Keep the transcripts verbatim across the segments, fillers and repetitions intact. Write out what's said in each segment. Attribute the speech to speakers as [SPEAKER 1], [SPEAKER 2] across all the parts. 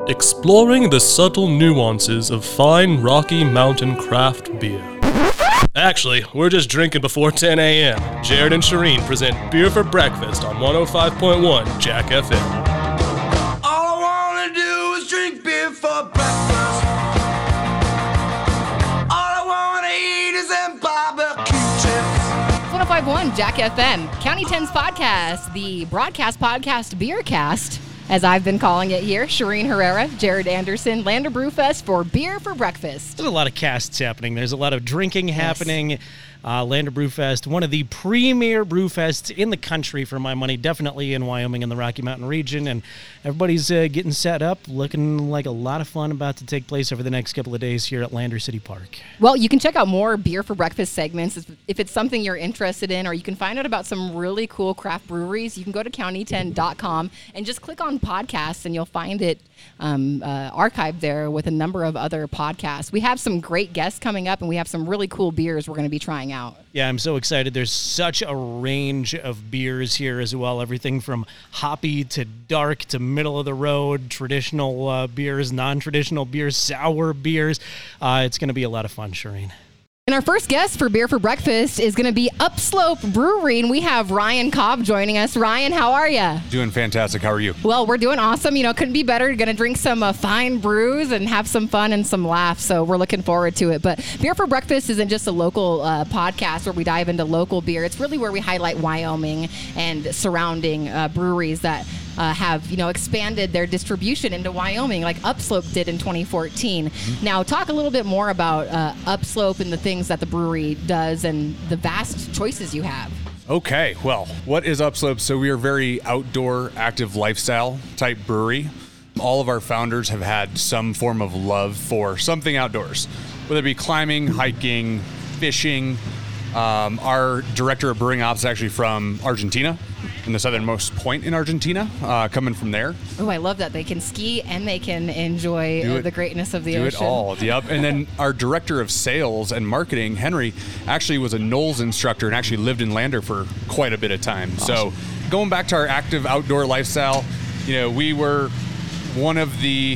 [SPEAKER 1] Exploring the subtle nuances of fine Rocky Mountain craft beer. Actually, we're just drinking before ten a.m. Jared and Shireen present Beer for Breakfast on one oh five point one Jack F M.
[SPEAKER 2] All I wanna do is drink beer for breakfast. All I wanna eat is them barbecue chips.
[SPEAKER 3] one oh five point one Jack F M, County ten's podcast, the broadcast podcast Beercast, as I've been calling it here. Shireen Herrera, Jared Anderson, Lander Brewfest for Beer for Breakfast.
[SPEAKER 4] There's a lot of casts happening. There's a lot of drinking happening. Uh, Lander Brewfest, one of the premier brewfests in the country for my money, definitely in Wyoming and the Rocky Mountain region. And everybody's uh, getting set up, looking like a lot of fun about to take place over the next couple of days here at Lander City Park.
[SPEAKER 3] Well, you can check out more Beer for Breakfast segments if it's something you're interested in, or you can find out about some really cool craft breweries. You can go to county ten dot com and just click on podcasts, and you'll find it um, uh, archived there with a number of other podcasts. We have some great guests coming up, and we have some really cool beers we're going to be trying out.
[SPEAKER 4] Yeah, I'm so excited. There's such a range of beers here as well. Everything from hoppy to dark to middle of the road, traditional uh, beers, non-traditional beers, sour beers. Uh, it's going to be a lot of fun, Shireen.
[SPEAKER 3] And our first guest for Beer for Breakfast is going to be Upslope Brewery, and we have Ryan Cobb joining us. Ryan, how are you?
[SPEAKER 5] Doing fantastic. How are you?
[SPEAKER 3] Well, we're doing awesome. You know, couldn't be better. Going to drink some uh, fine brews and have some fun and some laughs, so we're looking forward to it. But Beer for Breakfast isn't just a local uh, podcast where we dive into local beer. It's really where we highlight Wyoming and surrounding uh, breweries that Uh, have, you know, expanded their distribution into Wyoming, like Upslope did in twenty fourteen. Mm-hmm. Now, talk a little bit more about uh, Upslope and the things that the brewery does and the vast choices you have.
[SPEAKER 5] Okay, well, what is Upslope? So we are a very outdoor, active lifestyle type brewery. All of our founders have had some form of love for something outdoors, whether it be climbing, hiking, fishing. Um, our director of brewing ops is actually from Argentina, in the southernmost point in Argentina, uh, coming from there.
[SPEAKER 3] Oh, I love that. They can ski and they can enjoy uh, the greatness of the
[SPEAKER 5] do
[SPEAKER 3] ocean.
[SPEAKER 5] Do it all. Yep. And then our director of sales and marketing, Henry, actually was a Knowles instructor and actually lived in Lander for quite a bit of time. Awesome. So going back to our active outdoor lifestyle, you know, we were one of the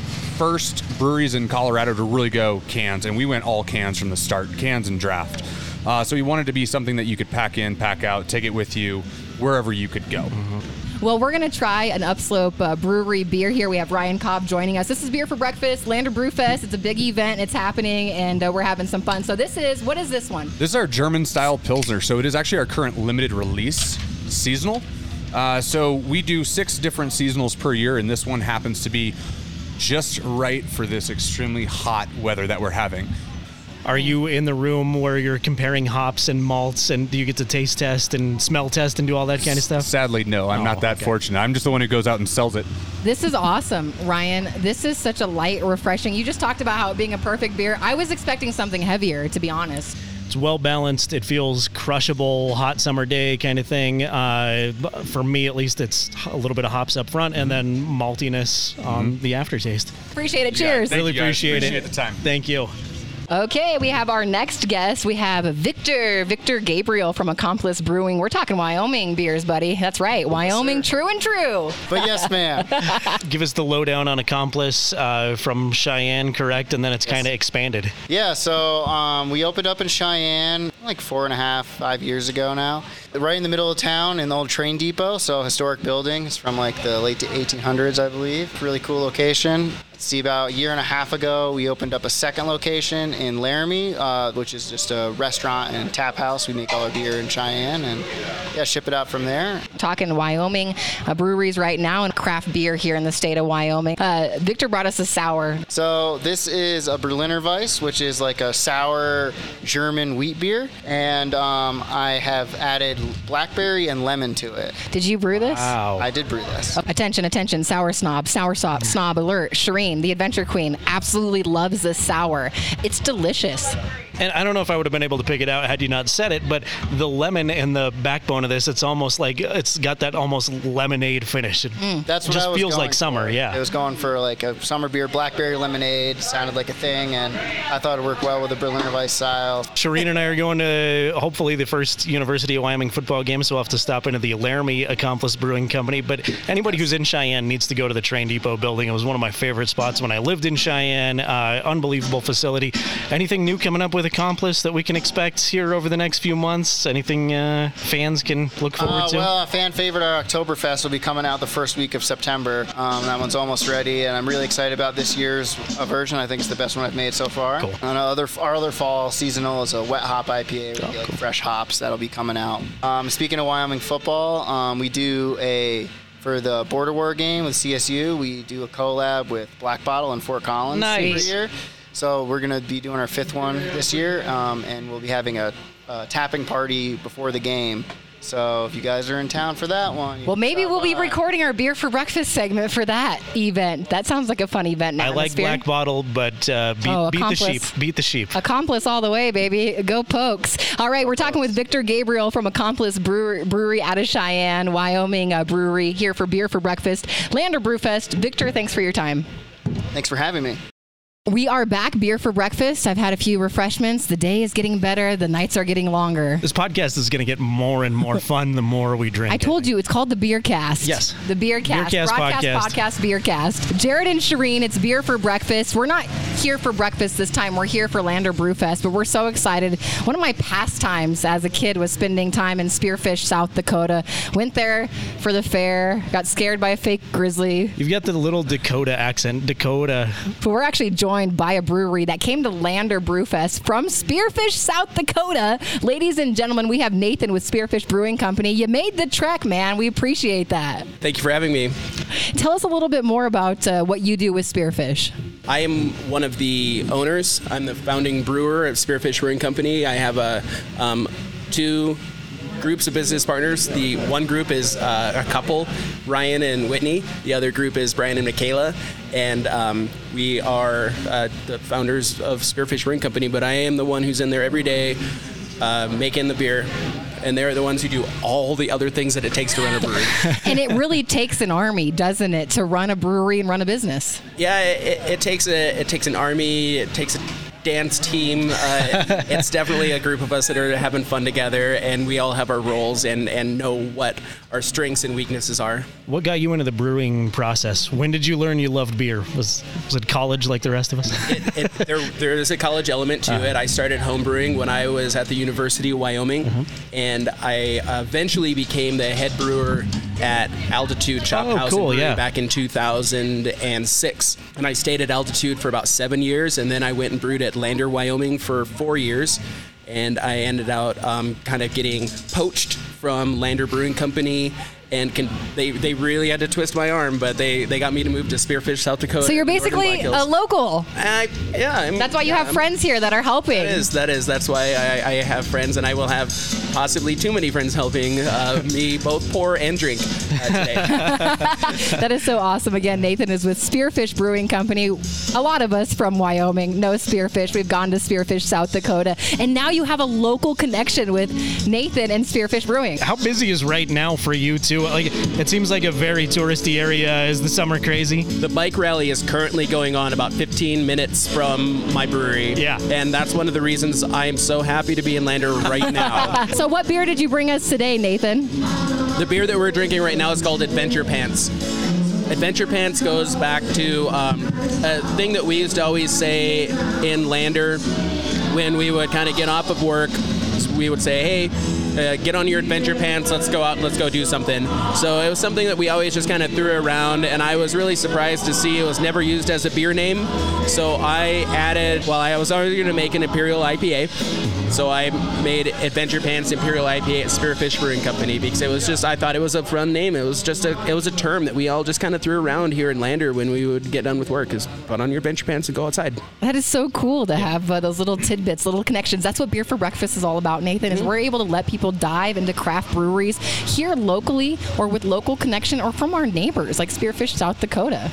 [SPEAKER 5] first breweries in Colorado to really go cans, and we went all cans from the start, cans and draft. Uh, so we wanted to be something that you could pack in, pack out, take it with you wherever you could go.
[SPEAKER 3] Mm-hmm. Well, we're going to try an Upslope uh, brewery beer here. We have Ryan Cobb joining us. This is Beer for Breakfast, Lander Brewfest. It's a big event. It's happening, and uh, we're having some fun. So this is, what is this one?
[SPEAKER 5] This is our German-style Pilsner. So it is actually our current limited release seasonal. Uh, so we do six different seasonals per year, and this one happens to be just right for this extremely hot weather that we're having.
[SPEAKER 4] Are you in the room where you're comparing hops and malts, and do you get to taste test and smell test and do all that kind of stuff?
[SPEAKER 5] Sadly, no. I'm
[SPEAKER 4] oh,
[SPEAKER 5] not that
[SPEAKER 4] okay.
[SPEAKER 5] fortunate. I'm just the one who goes out and sells it.
[SPEAKER 3] This is awesome, Ryan. This is such a light, refreshing. You just talked about how it being a perfect beer. I was expecting something heavier, to be honest.
[SPEAKER 4] It's well balanced. It feels crushable, hot summer day kind of thing. Uh, for me, at least, it's a little bit of hops up front and then maltiness on mm-hmm. the aftertaste.
[SPEAKER 3] Appreciate it. Cheers.
[SPEAKER 5] Yeah,
[SPEAKER 4] really appreciate,
[SPEAKER 5] appreciate
[SPEAKER 4] it.
[SPEAKER 5] the time.
[SPEAKER 4] Thank you.
[SPEAKER 3] Okay, we have our next guest. We have Victor, Victor Gabriel from Accomplice Brewing. We're talking Wyoming beers, buddy. That's right, Wyoming, yes, true and true.
[SPEAKER 6] But yes, ma'am.
[SPEAKER 4] Give us the lowdown on Accomplice uh, from Cheyenne, correct? And then it's yes. kind of expanded.
[SPEAKER 6] Yeah, so um, we opened up in Cheyenne like four and a half, five years ago now. Right in the middle of town in the old train depot, so historic building. It's from like the late eighteen hundreds, I believe. Really cool location. See, about a year and a half ago, we opened up a second location in Laramie, uh, which is just a restaurant and tap house. We make all our beer in Cheyenne and, yeah, ship it out from there.
[SPEAKER 3] Talking Wyoming uh, breweries right now and craft beer here in the state of Wyoming. Uh, Victor brought us a sour.
[SPEAKER 6] So this is a Berliner Weiss, which is like a sour German wheat beer. And um, I have added blackberry and lemon to it.
[SPEAKER 3] Did you brew this?
[SPEAKER 4] Wow.
[SPEAKER 6] I did brew this.
[SPEAKER 3] Attention, attention, sour snob, sour snob, snob alert. Shireen, the Adventure Queen, absolutely loves this sour. It's delicious.
[SPEAKER 4] And I don't know if I would have been able to pick it out had you not said it, but the lemon and the backbone of this, it's almost like it's got that almost lemonade finish. It
[SPEAKER 6] Mm. That's what
[SPEAKER 4] just
[SPEAKER 6] I was
[SPEAKER 4] feels
[SPEAKER 6] going
[SPEAKER 4] like summer,
[SPEAKER 6] for.
[SPEAKER 4] yeah.
[SPEAKER 6] It was going for like a summer beer, blackberry lemonade. Sounded like a thing, and I thought it worked well with the Berliner Weiss style.
[SPEAKER 4] Shireen and I are going to hopefully the first University of Wyoming football game, so we'll have to stop into the Laramie Accomplice Brewing Company. But anybody who's in Cheyenne needs to go to the Train Depot building. It was one of my favorite spots when I lived in Cheyenne. Uh, unbelievable facility. Anything new coming up with Accomplice that we can expect here over the next few months? Anything uh, fans can look forward
[SPEAKER 6] Uh,
[SPEAKER 4] to?
[SPEAKER 6] well, a fan favorite, our Oktoberfest, will be coming out the first week of September. Um, that one's almost ready, and I'm really excited about this year's uh, version. I think it's the best one I've made so far.
[SPEAKER 4] Cool.
[SPEAKER 6] And our other, our other fall seasonal is a wet hop I P A, where we get, like fresh hops that'll be coming out. Um, speaking of Wyoming football, um, we do a for the Border War game with C S U. We do a collab with Black Bottle in Fort Collins
[SPEAKER 4] Nice.
[SPEAKER 6] every year. So we're going to be doing our fifth one this year, um, and we'll be having a, a tapping party before the game. So if you guys are in town for that one, you
[SPEAKER 3] Well,
[SPEAKER 6] can
[SPEAKER 3] maybe
[SPEAKER 6] stop
[SPEAKER 3] we'll be
[SPEAKER 6] by.
[SPEAKER 3] recording our Beer for Breakfast segment for that event. That sounds like a fun event. in
[SPEAKER 4] I like
[SPEAKER 3] atmosphere.
[SPEAKER 4] Black Bottle, but uh, beat,
[SPEAKER 3] Oh,
[SPEAKER 4] beat the
[SPEAKER 3] Accomplice.
[SPEAKER 4] sheep. Beat the sheep.
[SPEAKER 3] Accomplice all the way, baby. Go Pokes. All right, we're talking with Victor Gabriel from Accomplice Brewery, Brewery out of Cheyenne, Wyoming uh, Brewery, here for Beer for Breakfast. Lander Brewfest. Victor, thanks for your time.
[SPEAKER 6] Thanks for having me.
[SPEAKER 3] We are back, Beer for Breakfast. I've had a few refreshments. The day is getting better. The nights are getting longer.
[SPEAKER 4] This podcast is going to get more and more fun the more we drink.
[SPEAKER 3] I told you, it's called the Beer Cast.
[SPEAKER 4] Yes.
[SPEAKER 3] The Beer Cast.
[SPEAKER 4] Beer Cast
[SPEAKER 3] Broadcast,
[SPEAKER 4] podcast.
[SPEAKER 3] podcast, Beer Cast. Jared and Shireen, it's Beer for Breakfast. We're not here for breakfast this time. We're here for Lander Brewfest, but we're so excited. One of my pastimes as a kid was spending time in Spearfish, South Dakota. Went there for the fair, got scared by a fake grizzly.
[SPEAKER 4] You've got the little Dakota accent. Dakota.
[SPEAKER 3] But we're actually joined by a brewery that came to Lander Brewfest from Spearfish, South Dakota. Ladies and gentlemen, we have Nathan with Spearfish Brewing Company. You made the trek, man. We appreciate that.
[SPEAKER 7] Thank you for having me.
[SPEAKER 3] Tell us a little bit more about uh, what you do with Spearfish.
[SPEAKER 7] I am one of the owners. I'm the founding brewer of Spearfish Brewing Company. I have a um, two groups of business partners. The one group is uh, a couple, Ryan and Whitney. The other group is Brian and Michaela. And um, we are uh, the founders of Spearfish Brewing Company, but I am the one who's in there every day uh, making the beer. And they're the ones who do all the other things that it takes to run a brewery.
[SPEAKER 3] And it really takes an army, doesn't it, to run a brewery and run a business?
[SPEAKER 7] Yeah, it, it takes a it takes an army. It takes a dance team. Uh, it's definitely a group of us that are having fun together, and we all have our roles and, and know what our strengths and weaknesses are.
[SPEAKER 4] What got you into the brewing process? When did you learn you loved beer? Was was it college like the rest of us?
[SPEAKER 7] It, it, there, there is a college element to
[SPEAKER 4] Uh-huh.
[SPEAKER 7] it. I started homebrewing when I was at the University of Wyoming,
[SPEAKER 4] Uh-huh.
[SPEAKER 7] and I eventually became the head brewer at Altitude Chop
[SPEAKER 4] Oh,
[SPEAKER 7] House
[SPEAKER 4] cool,
[SPEAKER 7] and Brewery
[SPEAKER 4] yeah.
[SPEAKER 7] back in two thousand six. And I stayed at Altitude for about seven years, and then I went and brewed at Lander, Wyoming for four years. And I ended out um, kind of getting poached from Lander Brewing Company, and can, they they really had to twist my arm, but they, they got me to move to Spearfish, South Dakota.
[SPEAKER 3] So you're
[SPEAKER 7] Northern
[SPEAKER 3] basically
[SPEAKER 7] Black Hills.
[SPEAKER 3] a local.
[SPEAKER 7] I, yeah, I'm,
[SPEAKER 3] That's why you
[SPEAKER 7] yeah,
[SPEAKER 3] have
[SPEAKER 7] I'm-
[SPEAKER 3] friends here that are helping.
[SPEAKER 7] That is, that is. That's why I, I have friends, and I will have possibly too many friends helping uh, me both pour and drink uh, today.
[SPEAKER 3] That is so awesome. Again, Nathan is with Spearfish Brewing Company. A lot of us from Wyoming know Spearfish. We've gone to Spearfish, South Dakota. And now you have a local connection with Nathan and Spearfish Brewing.
[SPEAKER 4] How busy is right now for you two? Like, it seems like a very touristy area. Is the summer crazy?
[SPEAKER 7] The bike rally is currently going on about fifteen minutes from my brewery.
[SPEAKER 4] Yeah.
[SPEAKER 7] And that's one of the reasons I am so happy to be in Lander right now.
[SPEAKER 3] So what beer did you bring us today, Nathan?
[SPEAKER 7] The beer that we're drinking right now is called Adventure Pants. Adventure Pants goes back to um, a thing that we used to always say in Lander when we would kind of get off of work. We would say, hey, uh, get on your adventure pants, let's go out and let's go do something. So it was something that we always just kind of threw around, and I was really surprised to see it was never used as a beer name. So I added, well, I was already going to make an Imperial I P A. So I made Adventure Pants Imperial I P A at Spearfish Brewing Company because it was just, I thought it was a fun name. It was just a, it was a term that we all just kind of threw around here in Lander when we would get done with work, is put on your adventure pants and go outside.
[SPEAKER 3] That is so cool to have uh, those little tidbits, little connections. That's what Beer for Breakfast is all about, Nathan, is we're able to let people dive into craft breweries here locally or with local connection or from our neighbors like Spearfish, South Dakota.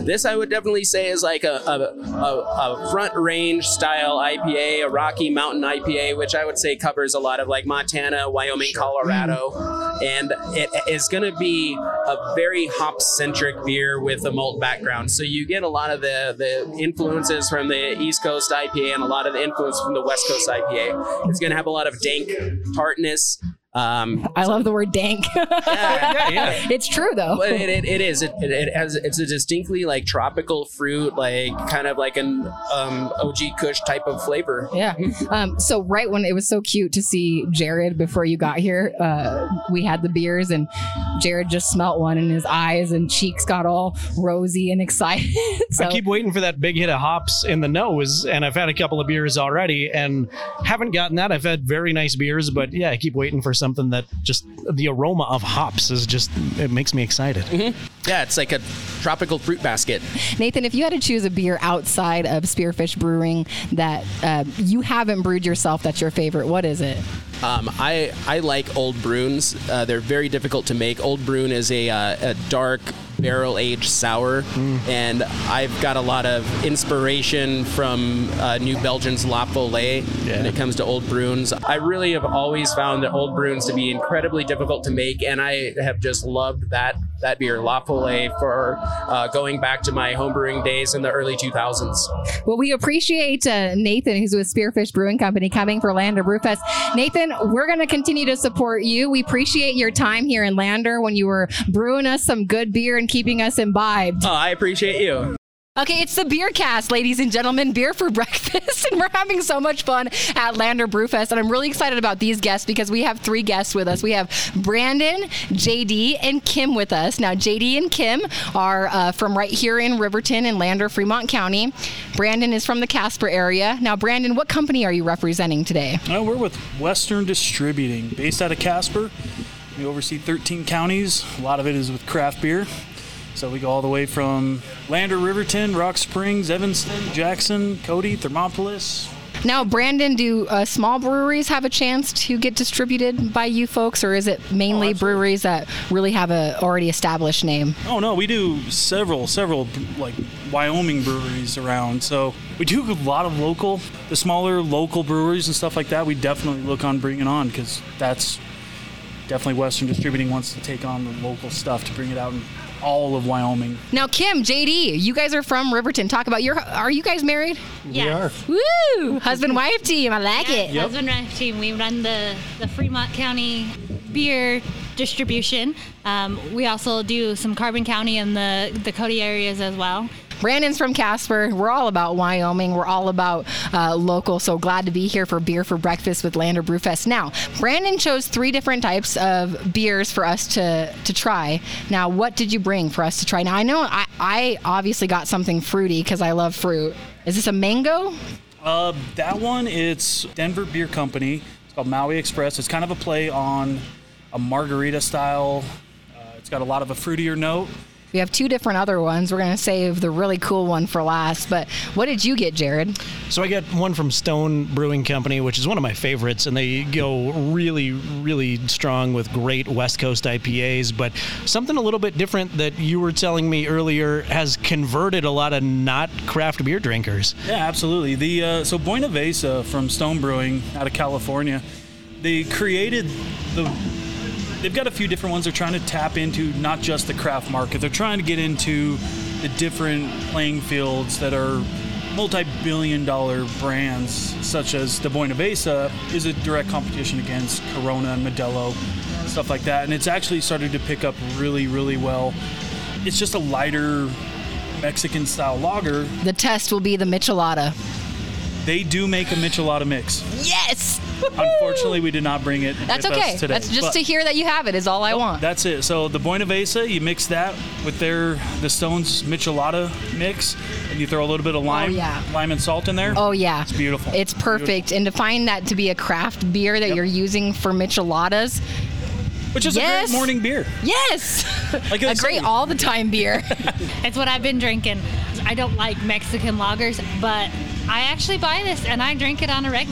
[SPEAKER 7] This I would definitely say is like a, a, a, a front range style I P A, a Rocky Mountain I P A, which I would say covers a lot of like Montana, Wyoming, Colorado. And it is going to be a very hop-centric beer with a malt background. So you get a lot of the, the influences from the East Coast I P A and a lot of the influence from the West Coast I P A. It's going to have a lot of dank tartness. Um,
[SPEAKER 3] I love the word dank.
[SPEAKER 7] yeah, yeah, yeah.
[SPEAKER 3] It's true though.
[SPEAKER 7] But it, it, it is. It, it, it has. It's a distinctly like tropical fruit, like kind of like an um, O G Kush type of flavor.
[SPEAKER 3] Yeah. Um, so right when it was so cute to see Jared before you got here, uh, we had the beers and Jared just smelt one and his eyes and cheeks got all rosy and excited. So
[SPEAKER 4] I keep waiting for that big hit of hops in the nose, and I've had a couple of beers already and haven't gotten that. I've had very nice beers, but yeah, I keep waiting for something that just the aroma of hops is just, it makes me excited.
[SPEAKER 7] Mm-hmm. Yeah, it's like a tropical fruit basket.
[SPEAKER 3] Nathan, if you had to choose a beer outside of Spearfish Brewing that uh, you haven't brewed yourself that's your favorite, what is it?
[SPEAKER 7] Um, I I like Old Bruins. Uh, they're very difficult to make. Old Bruin is a, uh, a dark barrel aged sour, mm. and I've got a lot of inspiration from uh, New Belgium's La Follée yeah. when it comes to Old Bruins. I really have always found the Old Bruins to be incredibly difficult to make, and I have just loved that that beer, La Follée, for uh, going back to my homebrewing days in the early two thousands.
[SPEAKER 3] Well, we appreciate uh, Nathan, who's with Spearfish Brewing Company, coming for Lander Brewfest. Nathan, we're going to continue to support you. We appreciate your time here in Lander when you were brewing us some good beer and keeping us imbibed.
[SPEAKER 7] Oh, I appreciate you.
[SPEAKER 3] Okay, it's the Beer Cast, ladies and gentlemen, beer for breakfast, and we're having so much fun at Lander Brewfest, and I'm really excited about these guests because we have three guests with us. We have Brandon, J D, and Kim with us. Now, J D and Kim are uh, from right here in Riverton in Lander, Fremont County. Brandon is from the Casper area. Now, Brandon, what company are you representing today?
[SPEAKER 8] Uh, we're with Western Distributing, based out of Casper. We oversee thirteen counties. A lot of it is with craft beer. So we go all the way from Lander, Riverton, Rock Springs, Evanston, Jackson, Cody, Thermopolis.
[SPEAKER 3] Now, Brandon, do uh, small breweries have a chance to get distributed by you folks, or is it mainly oh, breweries that really have a already established name?
[SPEAKER 8] Oh, no, we do several, several, like, Wyoming breweries around. So we do a lot of local, the smaller local breweries and stuff like that. We definitely look on bringing on because that's definitely Western Distributing wants to take on the local stuff to bring it out in all of Wyoming.
[SPEAKER 3] Now, Kim, J D, you guys are from Riverton. Talk about your, are you guys married?
[SPEAKER 9] Yes.
[SPEAKER 3] We are. Woo! Husband-wife team. I like
[SPEAKER 9] yeah,
[SPEAKER 3] it.
[SPEAKER 9] Yep. Husband-wife team. We run the, the Fremont County beer distribution. Um, we also do some Carbon County and the, the Cody areas as well.
[SPEAKER 3] Brandon's from Casper. We're all about Wyoming. We're all about uh, local. So glad to be here for Beer for Breakfast with Lander Brewfest. Now, Brandon chose three different types of beers for us to, to try. Now, what did you bring for us to try? Now, I know I, I obviously got something fruity because I love fruit. Is this a mango?
[SPEAKER 8] Uh, that one, it's Denver Beer Company. It's called Maui Express. It's kind of a play on a margarita style. Uh, it's got a lot of a fruitier note.
[SPEAKER 3] We have two different other ones. We're going to save the really cool one for last. But what did you get, Jared?
[SPEAKER 4] So I got one from Stone Brewing Company, which is one of my favorites, and they go really, really strong with great West Coast I P As. But something a little bit different that you were telling me earlier has converted a lot of not craft beer drinkers.
[SPEAKER 8] Yeah, absolutely. The uh, so Buena Vesa from Stone Brewing out of California, they created the... They've got a few different ones they're trying to tap into, not just the craft market. They're trying to get into the different playing fields that are multi-billion dollar brands, such as the Buena Vesa is a direct competition against Corona and Modelo, stuff like that. And it's actually started to pick up really, really well. It's just a lighter Mexican-style lager.
[SPEAKER 3] The test will be the Michelada.
[SPEAKER 8] They do make a Michelada mix.
[SPEAKER 3] Yes!
[SPEAKER 8] Unfortunately, we did not bring it.
[SPEAKER 3] That's
[SPEAKER 8] with
[SPEAKER 3] okay.
[SPEAKER 8] us today.
[SPEAKER 3] That's just
[SPEAKER 8] but,
[SPEAKER 3] to hear that you have it is all I want.
[SPEAKER 8] That's it. So the Buena Vesa, you mix that with their the Stone's Michelada mix, and you throw a little bit of lime,
[SPEAKER 3] oh, yeah.
[SPEAKER 8] lime and salt in there.
[SPEAKER 3] Oh yeah,
[SPEAKER 8] it's beautiful.
[SPEAKER 3] It's perfect. Beautiful. And to find that to be a craft beer that yep. you're using for Micheladas.
[SPEAKER 8] Which is yes. a great morning beer.
[SPEAKER 3] Yes.
[SPEAKER 8] Like
[SPEAKER 3] a great all the time beer.
[SPEAKER 9] It's what I've been drinking. I don't like Mexican lagers, but I actually buy this and I drink it on a regular.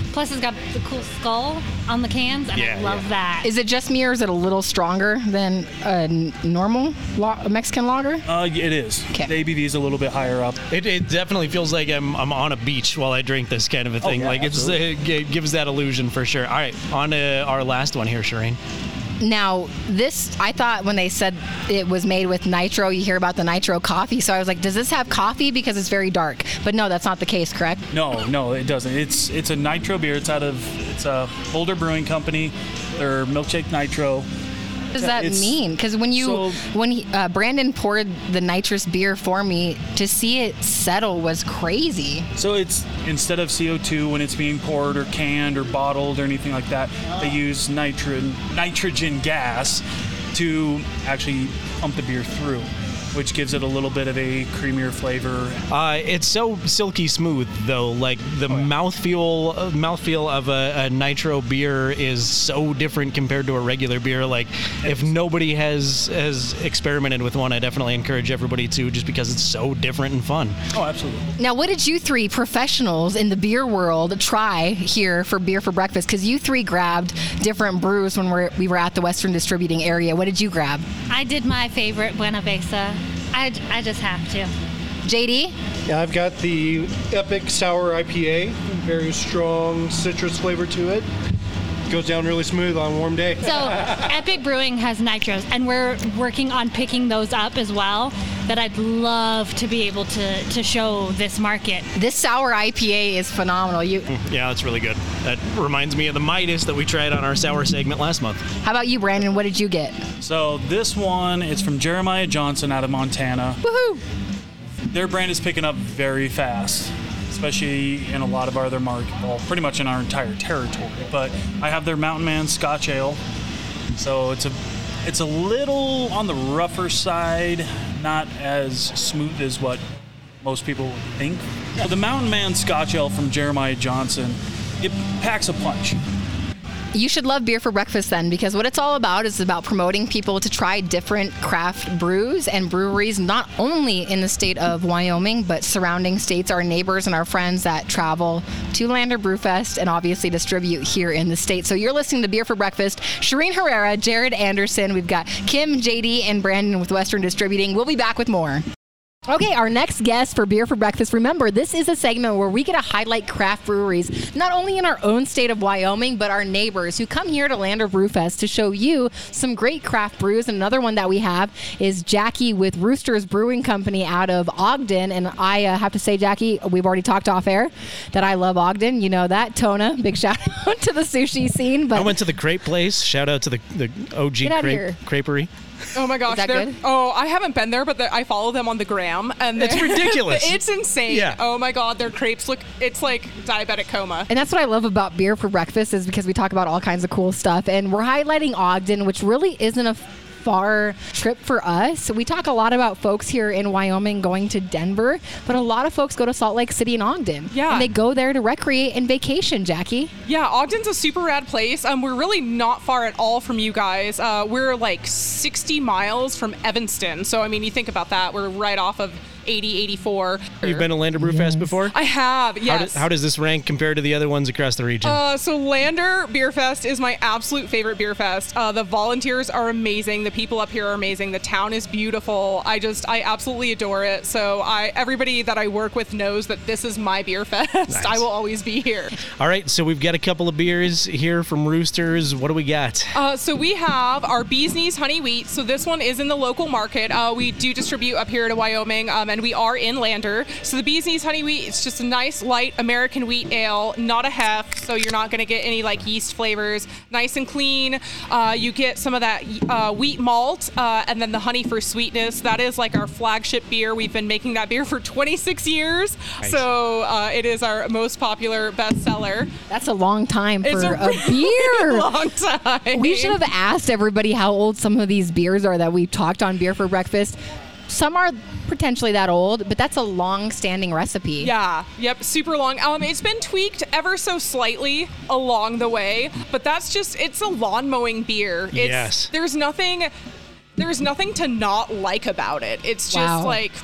[SPEAKER 9] Plus, it's got the cool skull on the cans, and
[SPEAKER 4] Yeah,
[SPEAKER 9] I love
[SPEAKER 4] yeah.
[SPEAKER 9] that.
[SPEAKER 3] Is it just me, or is it a little stronger than a n- normal lo- Mexican lager?
[SPEAKER 8] Uh, it is.
[SPEAKER 3] 'Kay.
[SPEAKER 8] The A B V is a little bit higher up.
[SPEAKER 4] It, it definitely feels like I'm, I'm on a beach while I drink this kind of a thing.
[SPEAKER 8] yeah,
[SPEAKER 4] like it's, it, it gives that illusion for sure. All right, on to our last one here, Shireen.
[SPEAKER 3] Now, this, I thought when they said it was made with nitro, you hear about the nitro coffee. So I was like, does this have coffee? Because it's very dark. But no, that's not the case, correct?
[SPEAKER 8] No, no, it doesn't. It's it's a nitro beer. It's out of it's a Boulder Brewing Company. They're Milkshake Nitro.
[SPEAKER 3] What does that
[SPEAKER 8] It's-
[SPEAKER 3] mean? Because when you
[SPEAKER 8] so-
[SPEAKER 3] when he, uh, Brandon poured the nitrous beer for me, to see it settle was crazy.
[SPEAKER 8] So it's instead of C O two when it's being poured or canned or bottled or anything like that, they use nitro, nitrogen gas to actually pump the beer through, which gives it a little bit of a creamier flavor.
[SPEAKER 4] Uh, it's so silky smooth, though. Like the mouthfeel, uh, mouthfeel of a, a nitro beer is so different compared to a regular beer. Like, if nobody has has experimented with one, I definitely encourage everybody to, just because it's so different and fun.
[SPEAKER 8] Oh, absolutely.
[SPEAKER 3] Now, what did you three professionals in the beer world try here for Beer for Breakfast? Because you three grabbed different brews when we're, we were at the Western Distributing area. What did you grab?
[SPEAKER 9] I did my favorite, Buena Vesa. I, I just have to.
[SPEAKER 3] J D?
[SPEAKER 10] Yeah, I've got the Epic Sour I P A. Very strong citrus flavor to it. Goes down really smooth on a warm day.
[SPEAKER 9] So Epic Brewing has nitros, and we're working on picking those up as well. That I'd love to be able to, to show this market.
[SPEAKER 3] This sour I P A is phenomenal. You,
[SPEAKER 4] Yeah, that's really good. That reminds me of the Midas that we tried on our sour segment last month.
[SPEAKER 3] how about you, Brandon? What did you get?
[SPEAKER 8] So this one is from Jeremiah Johnson out of Montana.
[SPEAKER 3] Woohoo!
[SPEAKER 8] Their brand is picking up very fast, especially in a lot of our other market, well, pretty much in our entire territory. But I have their Mountain Man Scotch Ale, so it's a it's a little on the rougher side, not as smooth as what most people would think. So the Mountain Man Scotch Ale from Jeremiah Johnson, it packs a punch.
[SPEAKER 3] You should love Beer for Breakfast then, because what it's all about is about promoting people to try different craft brews and breweries, not only in the state of Wyoming, but surrounding states, our neighbors and our friends that travel to Lander Brewfest and obviously distribute here in the state. So you're listening to Beer for Breakfast. Shireen Herrera, Jared Anderson, we've got Kim, J D, and Brandon with Western Distributing. We'll be back with more. Okay, our next guest for Beer for Breakfast. Remember, this is a segment where we get to highlight craft breweries, not only in our own state of Wyoming, but our neighbors who come here to Lander Brewfest to show you some great craft brews. And another one that we have is Jackie with Roosters Brewing Company out of Ogden. And I uh, have to say, Jackie, we've already talked off air that I love Ogden. You know that. Tona, big shout out to the sushi scene. But
[SPEAKER 4] I went to the crepe place. Shout out to the, the O G
[SPEAKER 3] Get outta
[SPEAKER 4] crepe,
[SPEAKER 3] here.
[SPEAKER 4] creperie.
[SPEAKER 11] Oh my gosh,
[SPEAKER 3] Is that
[SPEAKER 11] they're-
[SPEAKER 3] good?
[SPEAKER 11] Oh, I haven't been there, but the, I follow them on the gram, and
[SPEAKER 4] It's
[SPEAKER 11] they're-
[SPEAKER 4] ridiculous.
[SPEAKER 11] It's insane.
[SPEAKER 4] Yeah.
[SPEAKER 11] Oh my god, their crepes look. It's like diabetic coma.
[SPEAKER 3] And that's what I love about Beer for Breakfast, is because we talk about all kinds of cool stuff. And we're highlighting Ogden, which really isn't a far trip for us. We talk a lot about folks here in Wyoming going to Denver, but a lot of folks go to Salt Lake City and Ogden.
[SPEAKER 11] Yeah.
[SPEAKER 3] And they go there to recreate and vacation, Jackie.
[SPEAKER 11] Yeah, Ogden's a super rad place. Um, we're really not far at all from you guys. Uh, we're like sixty miles from Evanston. So I mean, you think about that. We're right off of eighty, eighty-four.
[SPEAKER 4] You've been to Lander Brewfest before?
[SPEAKER 11] I have.
[SPEAKER 4] How,
[SPEAKER 11] Yes.
[SPEAKER 4] do, how does this rank compared to the other ones across the region?
[SPEAKER 11] Uh, so Lander Beer Fest is my absolute favorite beer fest. Uh, the volunteers are amazing. The people up here are amazing. The town is beautiful. I just, I absolutely adore it. So I, everybody that I work with knows that this is my beer fest.
[SPEAKER 4] Nice.
[SPEAKER 11] I will always be here.
[SPEAKER 4] All right, so we've got a couple of beers here from Roosters. What do we got?
[SPEAKER 11] Uh, so we have our Bee's Knees Honey Wheat. So this one is in the local market. Uh, we do distribute up here to Wyoming, um, and we are in Lander. So the Bee's Knees Honey Wheat, it's just a nice light American wheat ale, not a hef, so you're not going to get any like yeast flavors. Nice and clean. Uh, you get some of that uh, wheat malt, uh, and then the honey for sweetness. That is like our flagship beer. We've been making that beer for twenty-six years,
[SPEAKER 4] Nice.
[SPEAKER 11] so uh, it is our most popular bestseller.
[SPEAKER 3] That's a long time for
[SPEAKER 11] It's a
[SPEAKER 3] a,
[SPEAKER 11] really
[SPEAKER 3] beer.
[SPEAKER 11] long time.
[SPEAKER 3] We should have asked everybody how old some of these beers are that we've talked on Beer for Breakfast. Some are potentially that old, but that's a long-standing recipe.
[SPEAKER 11] Yeah, yep, super long. Um, it's been tweaked ever so slightly along the way, but that's just, it's a lawn mowing beer. It's,
[SPEAKER 4] Yes.
[SPEAKER 11] There's nothing, there's nothing to not like about it. It's just
[SPEAKER 3] Wow.
[SPEAKER 11] like,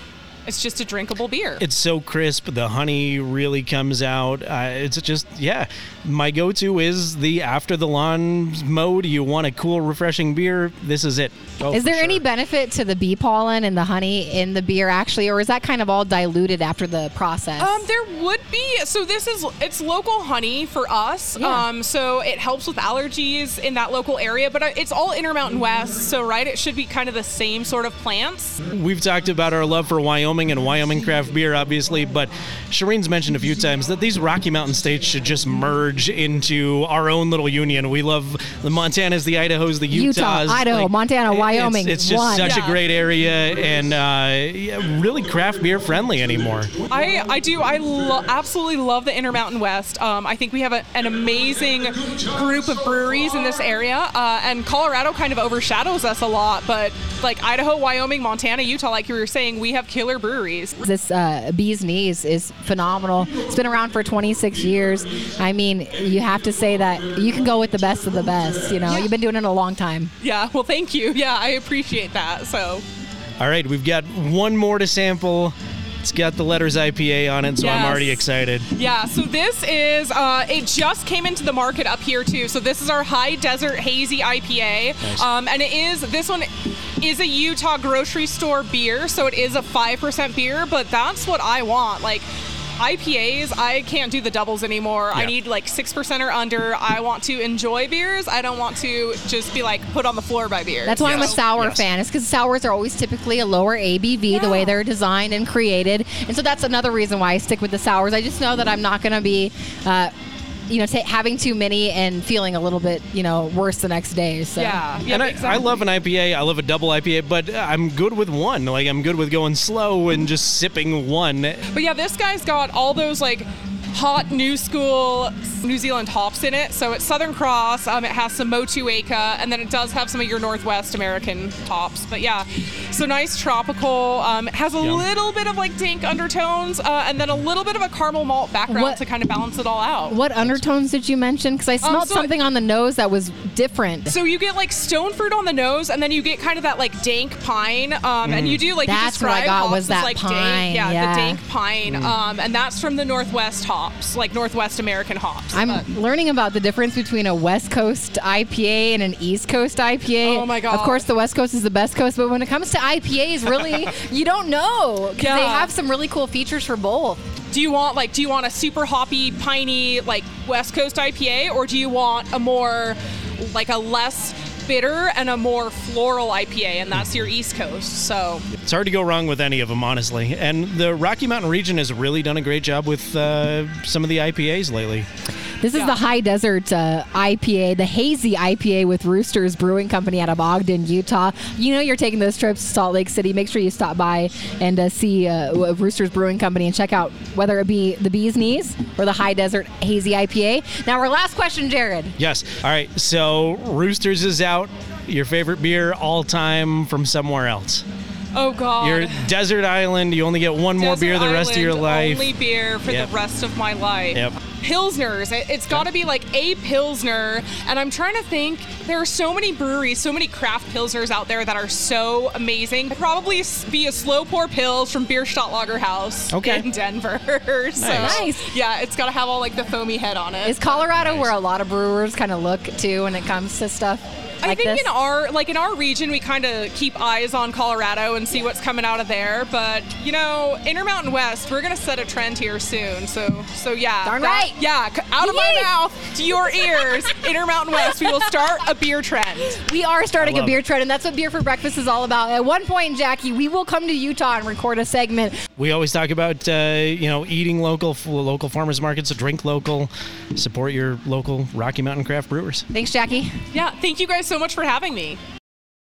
[SPEAKER 11] It's just a drinkable beer.
[SPEAKER 4] It's so crisp. The honey really comes out. Uh, it's just, yeah. My go-to is the after the lawn mode. You want a cool, refreshing beer. This is it. Oh,
[SPEAKER 3] is there
[SPEAKER 4] sure.
[SPEAKER 3] any benefit to the bee pollen and the honey in the beer actually, or is that kind of all diluted after the process?
[SPEAKER 11] Um, there would be. So this is it's local honey for us.
[SPEAKER 3] Yeah.
[SPEAKER 11] Um, so it helps with allergies in that local area. But it's all Intermountain West. So right, it should be kind of the same sort of plants.
[SPEAKER 4] We've talked about our love for Wyoming and Wyoming craft beer, obviously, but Shireen's mentioned a few times that these Rocky Mountain states should just merge into our own little union. We love the Montanas, the Idahos, the Utahs.
[SPEAKER 3] Utah, Idaho,
[SPEAKER 4] like,
[SPEAKER 3] Montana,
[SPEAKER 4] it-
[SPEAKER 3] Wyoming.
[SPEAKER 4] It's, it's just
[SPEAKER 3] one.
[SPEAKER 4] such
[SPEAKER 11] Yeah.
[SPEAKER 4] a great area and uh, yeah, really craft beer friendly anymore.
[SPEAKER 11] I, I do. I lo- absolutely love the Intermountain West. Um, I think we have a, an amazing group of breweries in this area, uh, and Colorado kind of overshadows us a lot. But like Idaho, Wyoming, Montana, Utah, like you were saying, we have killer breweries.
[SPEAKER 3] This uh, Bee's Knees is phenomenal. It's been around for twenty-six years. I mean, you have to say that you can go with the best of the best. You know,
[SPEAKER 11] Yeah.
[SPEAKER 3] you've been doing it a long time.
[SPEAKER 11] Yeah. Well, thank you. Yeah, I appreciate that. So.
[SPEAKER 4] All right, we've got one more to sample. It's got the letters I P A on it, so I'm
[SPEAKER 11] Yes.
[SPEAKER 4] already excited.
[SPEAKER 11] Yeah, so this is, uh, it just came into the market up here too. So this is our High Desert Hazy I P A.
[SPEAKER 4] Nice.
[SPEAKER 11] Um, and it is, this one is a Utah grocery store beer. So it is a five percent beer, but that's what I want. Like, I P As, I can't do the doubles anymore. I
[SPEAKER 4] Yeah.
[SPEAKER 11] need like six percent or under. I want to enjoy beers. I don't want to just be like put on the floor by beers.
[SPEAKER 3] That's why I'm a
[SPEAKER 4] Yes.
[SPEAKER 3] sour
[SPEAKER 4] Yes.
[SPEAKER 3] fan. It's because sours are always typically a lower A B V, the way
[SPEAKER 11] Yeah.
[SPEAKER 3] they're designed and created. And so that's another reason why I stick with the sours. I just know that I'm not going to be, uh, you know, ta having too many and feeling a little bit, you know, worse the next day. So.
[SPEAKER 11] Yeah. yeah
[SPEAKER 4] and I,
[SPEAKER 11] exactly.
[SPEAKER 4] I love an I P A. I love a double I P A, but I'm good with one. Like, I'm good with going slow and just sipping one.
[SPEAKER 11] But yeah, this guy's got all those like hot new school New Zealand hops in it. So it's Southern Cross. Um, it has some Motueka, and then it does have some of your Northwest American hops. But yeah, so nice tropical. Um, it has a
[SPEAKER 4] Yum.
[SPEAKER 11] little bit of like dank undertones, uh, and then a little bit of a caramel malt background
[SPEAKER 3] What-
[SPEAKER 11] to kind of balance it all out.
[SPEAKER 3] What undertones did you mention? Because I smelled
[SPEAKER 11] so-
[SPEAKER 3] something on the nose that was different.
[SPEAKER 11] So you get like stone fruit on the nose, and then you get kind of that like dank pine, um, and you do like you
[SPEAKER 3] That's what I
[SPEAKER 11] describe
[SPEAKER 3] got
[SPEAKER 11] hops
[SPEAKER 3] was
[SPEAKER 11] as,
[SPEAKER 3] that
[SPEAKER 11] like
[SPEAKER 3] pine,
[SPEAKER 11] dank, yeah,
[SPEAKER 3] yeah.
[SPEAKER 11] the dank pine, um, and that's from the Northwest hops, like Northwest American hops.
[SPEAKER 3] I'm
[SPEAKER 11] But-
[SPEAKER 3] learning about the difference between a West Coast I P A and an East Coast I P A.
[SPEAKER 11] Oh my God.
[SPEAKER 3] Of course, the West Coast is the best coast, but when it comes to I P As, really, you don't know because they
[SPEAKER 11] Yeah.
[SPEAKER 3] have some really cool features for both.
[SPEAKER 11] Do you want like do you want a super hoppy, piney like West Coast I P A, or do you want a more like a less bitter and a more floral I P A, and that's your East Coast? So
[SPEAKER 4] It's hard to go wrong with any of them, honestly. And the Rocky Mountain region has really done a great job with uh, some of the I P As lately.
[SPEAKER 3] This is
[SPEAKER 11] Yeah.
[SPEAKER 3] the High Desert uh, I P A, the Hazy I P A with Roosters Brewing Company out of Ogden, Utah. You know you're taking those trips to Salt Lake City. Make sure you stop by and uh, see uh, Roosters Brewing Company and check out whether it be the Bee's Knees or the High Desert Hazy I P A. Now, our last question, Jared.
[SPEAKER 4] Yes. All right. So Roosters is out. Your favorite beer all time from somewhere else.
[SPEAKER 11] oh god.
[SPEAKER 4] Your desert island. You only get one more
[SPEAKER 11] Desert
[SPEAKER 4] beer the rest of your
[SPEAKER 11] Island,
[SPEAKER 4] life.
[SPEAKER 11] Only beer for
[SPEAKER 4] Yep.
[SPEAKER 11] the rest of my life.
[SPEAKER 4] Yep.
[SPEAKER 11] Pilsners. It, it's got to be like a Pilsner. And I'm trying to think, there are so many breweries, so many craft Pilsners out there that are so amazing. It'd probably s- be a slow pour Pils from Bierstadt Lager House
[SPEAKER 4] Okay.
[SPEAKER 11] in Denver. so,
[SPEAKER 3] Nice.
[SPEAKER 11] Yeah, it's got to have all like the foamy head on it.
[SPEAKER 3] Is Colorado where a lot of brewers kind of look to when it comes to stuff
[SPEAKER 11] I
[SPEAKER 3] like
[SPEAKER 11] think
[SPEAKER 3] this?
[SPEAKER 11] in our like in our region we kind of keep eyes on Colorado and see what's coming out of there. But you know, Intermountain West, we're gonna set a trend here soon. So so yeah,
[SPEAKER 3] Darn
[SPEAKER 11] that-
[SPEAKER 3] right.
[SPEAKER 11] Yeah, c- out of my
[SPEAKER 3] Yay.
[SPEAKER 11] mouth to your ears, Intermountain West. We will start a beer trend.
[SPEAKER 3] We are starting
[SPEAKER 4] I
[SPEAKER 3] a
[SPEAKER 4] love
[SPEAKER 3] beer
[SPEAKER 4] it.
[SPEAKER 3] trend, and that's what Beer for Breakfast is all about. At one point, Jackie, we will come to Utah and record a segment.
[SPEAKER 4] We always talk about uh, you know eating local, f- local farmers markets, drink local, support your local Rocky Mountain craft brewers.
[SPEAKER 3] Thanks, Jackie.
[SPEAKER 11] Yeah, thank you guys so much for having me.